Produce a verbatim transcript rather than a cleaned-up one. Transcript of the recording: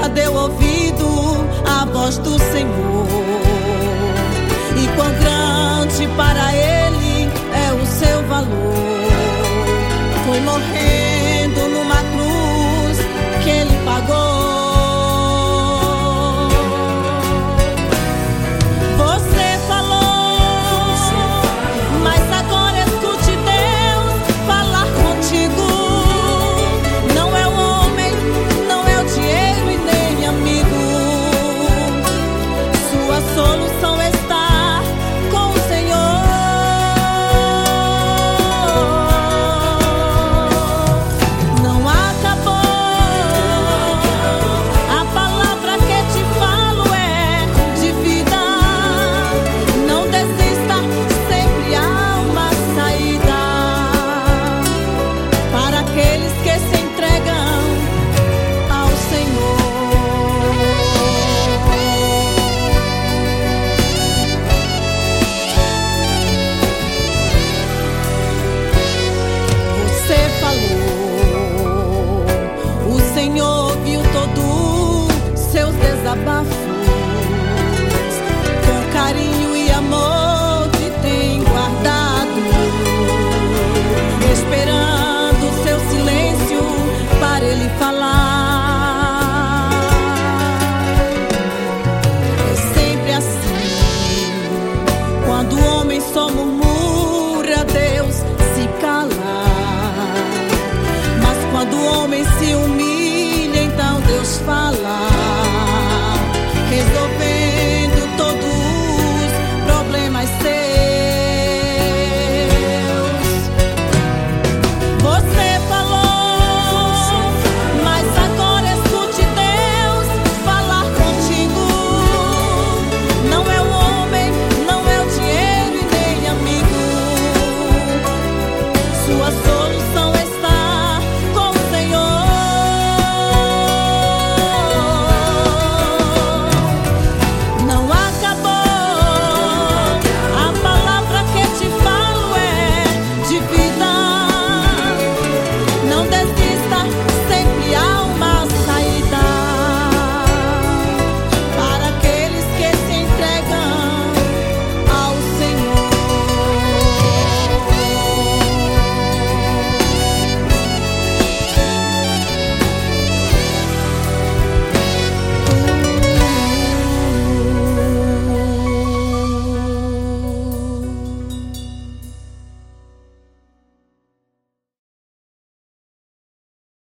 nunca deu ouvido à voz do Senhor. E quão grande para Ele é o seu valor. Foi morrendo numa cruz que Ele pagou. Você falou, mas agora escute Deus falar contigo. Não é o homem, não é o dinheiro e nem amigo. Sua solução está com o Senhor. Não acabou. A palavra que te falo é de vida. Não desista, sempre há uma saída para aqueles que se entregam ao Senhor. Você falou, o Senhor ouviu todos seus desabafos. Com carinho e amor te tem guardado, esperando seu silêncio para Ele falar. É sempre assim, quando o homem só murmura, Deus se cala. Mas quando o homem se humilha, então Deus fala.